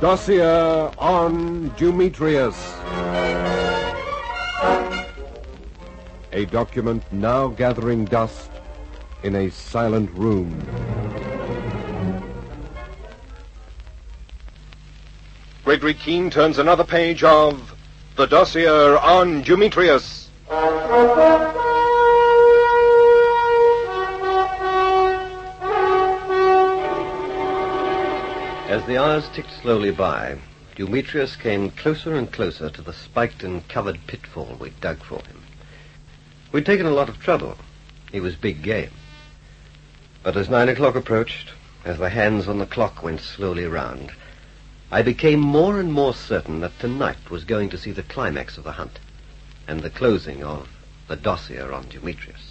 Dossier on Demetrius. A document now gathering dust in a silent room. Gregory Keene turns another page of The Dossier on Demetrius. As the hours ticked slowly by, Demetrius came closer and closer to the spiked and covered pitfall we'd dug for him. We'd taken a lot of trouble. He was big game. But as 9 o'clock approached, as the hands on the clock went slowly round, I became more and more certain that tonight was going to see the climax of the hunt and the closing of the dossier on Demetrius.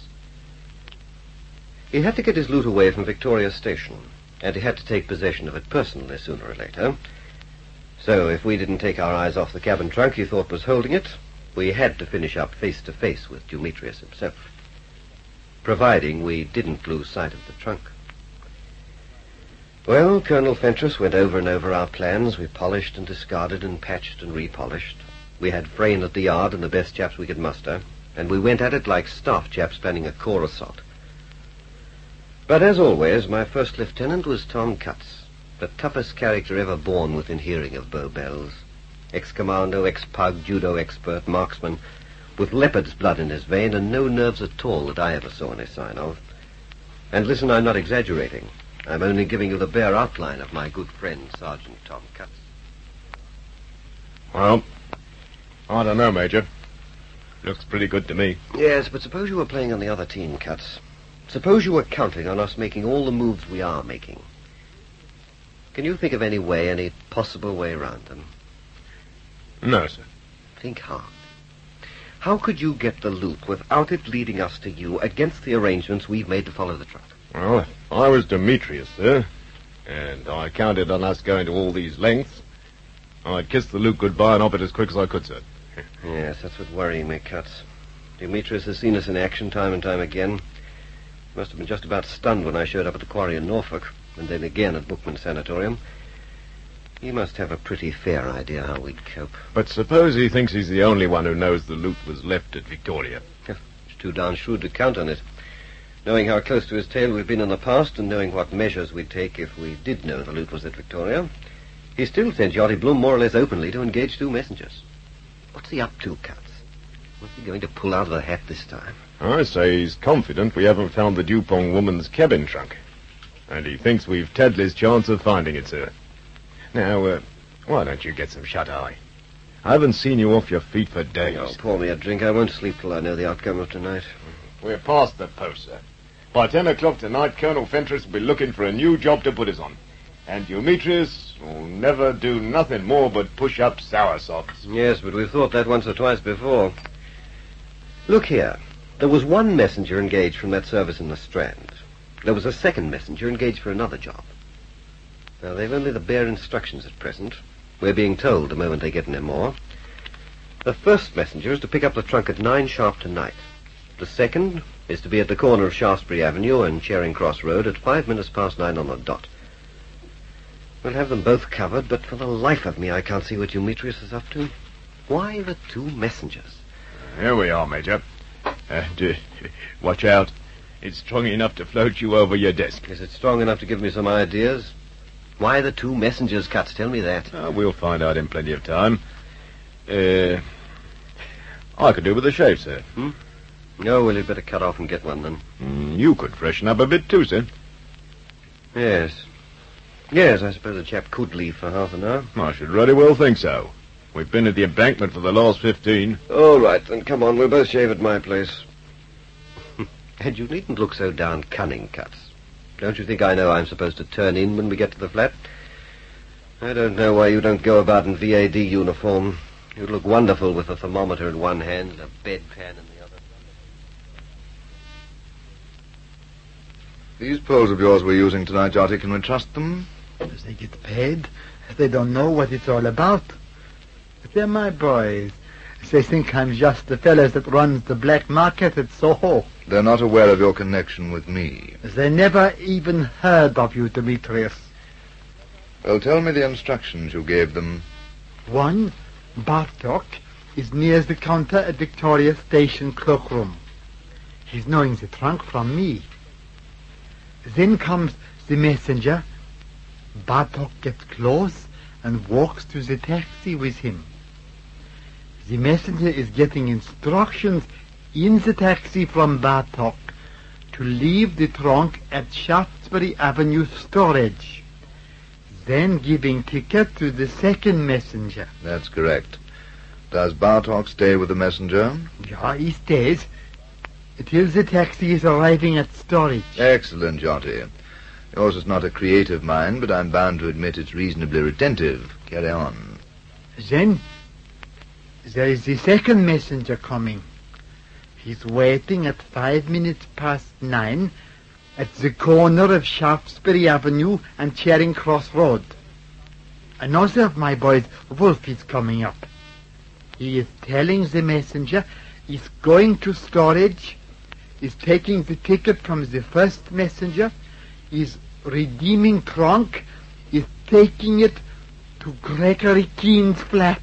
He had to get his loot away from Victoria Station, and he had to take possession of it personally sooner or later. So if we didn't take our eyes off the cabin trunk he thought was holding it, we had to finish up face to face with Demetrius himself, providing we didn't lose sight of the trunk. Well, Colonel Fentress went over and over our plans. We polished and discarded and patched and repolished. We had Frayne at the yard and the best chaps we could muster, and we went at it like staff chaps planning a corps assault. But as always, my first lieutenant was Tom Cutts, the toughest character ever born within hearing of Bow Bells. Ex-commando, ex-pug, judo expert, marksman, with leopard's blood in his vein and no nerves at all that I ever saw any sign of. And listen, I'm not exaggerating. I'm only giving you the bare outline of my good friend, Sergeant Tom Cutts. Well, I don't know, Major. Looks pretty good to me. Yes, but suppose you were playing on the other team, Cutts. Suppose you were counting on us making all the moves we are making. Can you think of any way, any possible way around them? No, sir. Think hard. How could you get the loot without it leading us to you against the arrangements we've made to follow the truck? Well, if I was Demetrius, sir, and I counted on us going to all these lengths, I'd kiss the loot goodbye and off it as quick as I could, sir. Yes, that's what's worrying me, Cutts. Demetrius has seen us in action time and time again. He must have been just about stunned when I showed up at the quarry in Norfolk, and then again at Bookman Sanatorium. He must have a pretty fair idea how we'd cope. But suppose he thinks he's the only one who knows the loot was left at Victoria. He's too darn shrewd to count on it. Knowing how close to his tail we've been in the past, and knowing what measures we'd take if we did know the loot was at Victoria, he still sent Yachty Bloom more or less openly to engage 2 messengers. What's he up to, Cutts? What's he going to pull out of the hat this time? I say he's confident we haven't found the Dupont woman's cabin trunk. And he thinks we've Tadley's chance of finding it, sir. Now, why don't you get some shut-eye? I haven't seen you off your feet for days. Oh, pour me a drink. I won't sleep till I know the outcome of tonight. We're past the post, sir. By 10 o'clock tonight, Colonel Fentress will be looking for a new job to put us on. And Demetrius will never do nothing more but push up soursops. Yes, but we've thought that once or twice before. Look here. There was one messenger engaged from that service in the Strand. There was a second messenger engaged for another job. Now, they've only the bare instructions at present. We're being told the moment they get any more. The first messenger is to pick up the trunk at 9 sharp tonight. The second is to be at the corner of Shaftesbury Avenue and Charing Cross Road at 5 minutes past 9 on the dot. We'll have them both covered, but for the life of me I can't see what Demetrius is up to. Why the 2 messengers? Here we are, Major. Watch out. It's strong enough to float you over your desk. Is it strong enough to give me some ideas? Why the 2 messengers, Cutts? Tell me that. We'll find out in plenty of time. I could do with a shave, sir. Oh, well, you'd better cut off and get one, then. You could freshen up a bit, too, sir. Yes. Yes, I suppose a chap could leave for half an hour. I should really well think so. We've been at the embankment for the last 15. All right, then, come on. We'll both shave at my place. And you needn't look so darn cunning, Cutts. Don't you think I know I'm supposed to turn in when we get to the flat? I don't know why you don't go about in VAD uniform. You'd look wonderful with a thermometer in one hand and a bedpan in the other. These poles of yours we're using tonight, Jotty, can we trust them? As they get paid, as they don't know what it's all about. But they're my boys. As they think I'm just the fellas that runs the black market at Soho. They're not aware of your connection with me. As they never even heard of you, Demetrius. Well, tell me the instructions you gave them. 1. Bartok is near the counter at Victoria Station cloakroom. He's knowing the trunk from me. Then comes the messenger. Bartok gets close and walks to the taxi with him. The messenger is getting instructions in the taxi from Bartok to leave the trunk at Shaftesbury Avenue storage, then giving ticket to the second messenger. That's correct. Does Bartok stay with the messenger? Yeah, he stays till the taxi is arriving at storage. Excellent, Jotty. Yours is not a creative mind, but I'm bound to admit it's reasonably retentive. Carry on. Then there is the second messenger coming. He's waiting at 9:05 at the corner of Shaftesbury Avenue and Charing Cross Road. Another of my boys, Wolf, is coming up. He is telling the messenger he's going to storage, is taking the ticket from the first messenger, is redeeming trunk, is taking it to Gregory Keen's flat.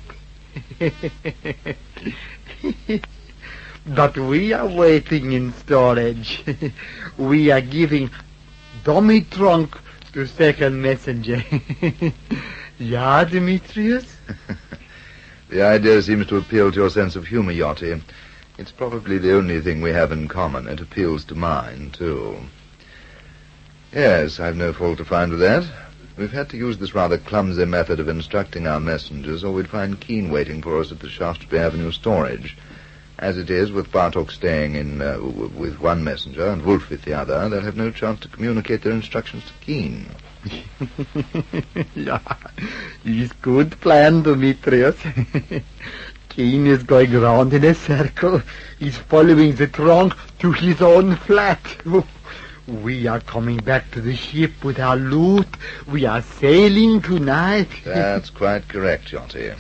But we are waiting in storage. We are giving dummy trunk to second messenger. Yeah, Demetrius? The idea seems to appeal to your sense of humor, Yachty. It's probably the only thing we have in common. It appeals to mine, too. Yes, I've no fault to find with that. We've had to use this rather clumsy method of instructing our messengers, or we'd find Keene waiting for us at the Shaftesbury Avenue storage. As it is, with Bartok staying in with one messenger and Wolf with the other, they'll have no chance to communicate their instructions to Keene. Yeah, it's good plan, Demetrius. Keene is going round in a circle. He's following the trunk to his own flat. We are coming back to the ship with our loot. We are sailing tonight. That's quite correct, Yachty.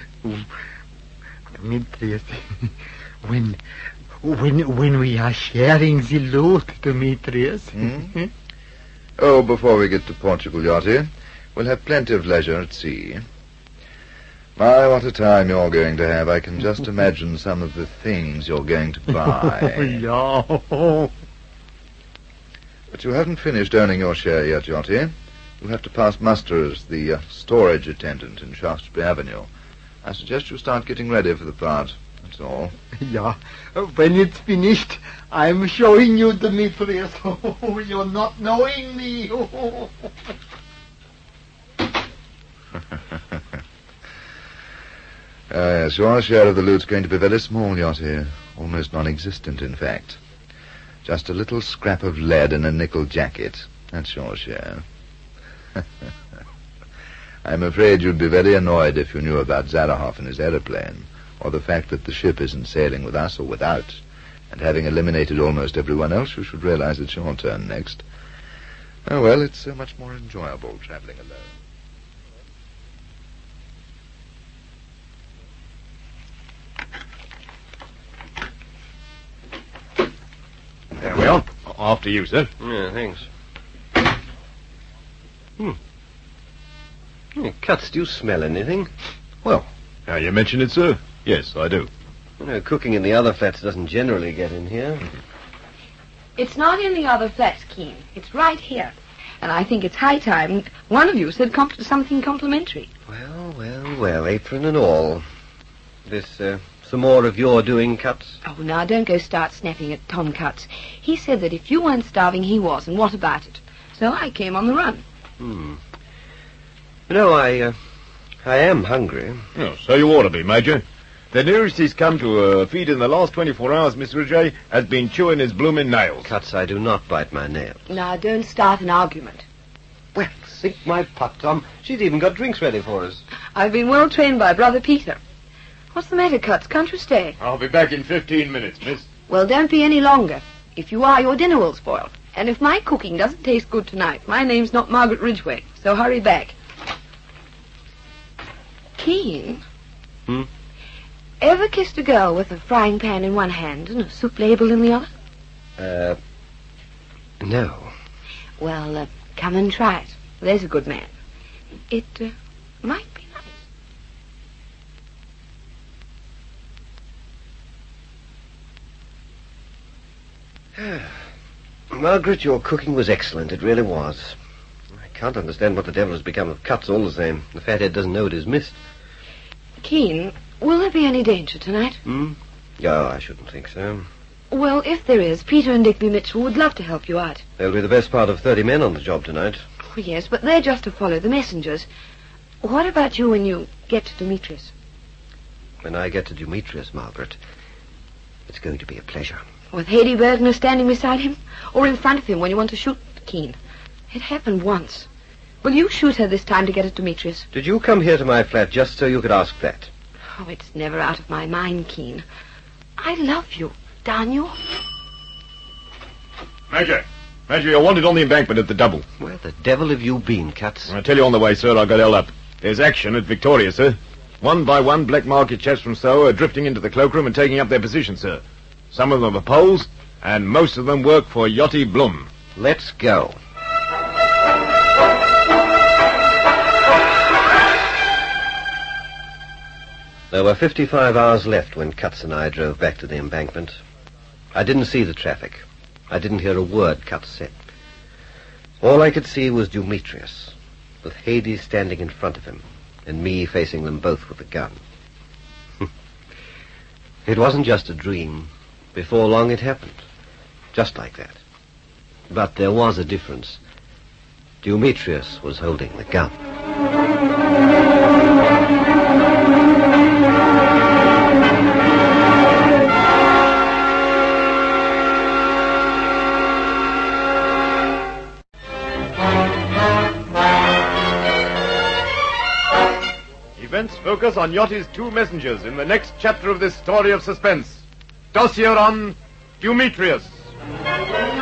Demetrius, when we are sharing the loot, Demetrius. Oh, before we get to Portugal, Yachty, we'll have plenty of leisure at sea. My, what a time you're going to have. I can just imagine some of the things you're going to buy. Yeah. But you haven't finished earning your share yet, Yachty. You'll have to pass muster as the storage attendant in Shaftesbury Avenue. I suggest you start getting ready for the part. That's all. Yeah. When it's finished, I'm showing you, Demetrius. You're not knowing me. Yes, your share of the loot's going to be very small, Yachty. Almost non-existent, in fact. Just a little scrap of lead and a nickel jacket. That's your share. I'm afraid you'd be very annoyed if you knew about Zarahoff and his aeroplane, or the fact that the ship isn't sailing with us or without. And having eliminated almost everyone else, you should realize it's your turn next. Oh, well, it's so much more enjoyable traveling alone. There we are. After you, sir. Yeah, thanks. Cuts, do you smell anything? Well, now you mention it, sir. Yes, I do. You know, cooking in the other flats doesn't generally get in here. It's not in the other flats, Keene. It's right here. And I think it's high time one of you said something complimentary. Well, apron and all. This, some more of your doing, Cuts? Oh, now, don't go start snapping at Tom Cuts. He said that if you weren't starving, he was, and what about it? So I came on the run. You know, I am hungry. Oh, so you ought to be, Major. The nearest he's come to a feed in the last 24 hours, Mr. J, has been chewing his blooming nails. Cuts, I do not bite my nails. Now, don't start an argument. Well, sink my putt, Tom. She's even got drinks ready for us. I've been well trained by Brother Peter. What's the matter, Cuts? Can't you stay? I'll be back in 15 minutes, miss. Well, don't be any longer. If you are, your dinner will spoil. And if my cooking doesn't taste good tonight, my name's not Margaret Ridgway, so hurry back. Keene? Ever kissed a girl with a frying pan in one hand and a soup ladle in the other? No. Well, come and try it. There's a good man. It might be nice. Margaret, your cooking was excellent. It really was. I can't understand what the devil has become of Cuts all the same. The fathead doesn't know it is missed. Keen, will there be any danger tonight? Oh, I shouldn't think so. Well, if there is, Peter and Digby Mitchell would love to help you out. There'll be the best part of 30 men on the job tonight. Oh, yes, but they're just to follow the messengers. What about you when you get to Demetrius? When I get to Demetrius, Margaret, it's going to be a pleasure. With Hedy Bergner standing beside him? Or in front of him when you want to shoot Keen? It happened once. Will you shoot her this time to get at Demetrius? Did you come here to my flat just so you could ask that? Oh, it's never out of my mind, Keen. I love you, darn you. Major, you're wanted on the embankment at the Double. Where the devil have you been, Cuts? I tell you on the way, sir, I got held up. There's action at Victoria, sir. One by one, black market chaps from Soho are drifting into the cloakroom and taking up their position, sir. Some of them are Poles, and most of them work for Yachty Blum. Let's go. There were 55 hours left when Cuts and I drove back to the embankment. I didn't see the traffic. I didn't hear a word Cuts said. All I could see was Demetrius, with Hades standing in front of him, and me facing them both with a gun. It wasn't just a dream. Before long it happened. Just like that. But there was a difference. Demetrius was holding the gun. Events focus on Yachty's two messengers in the next chapter of this story of suspense. Dossier on Demetrius.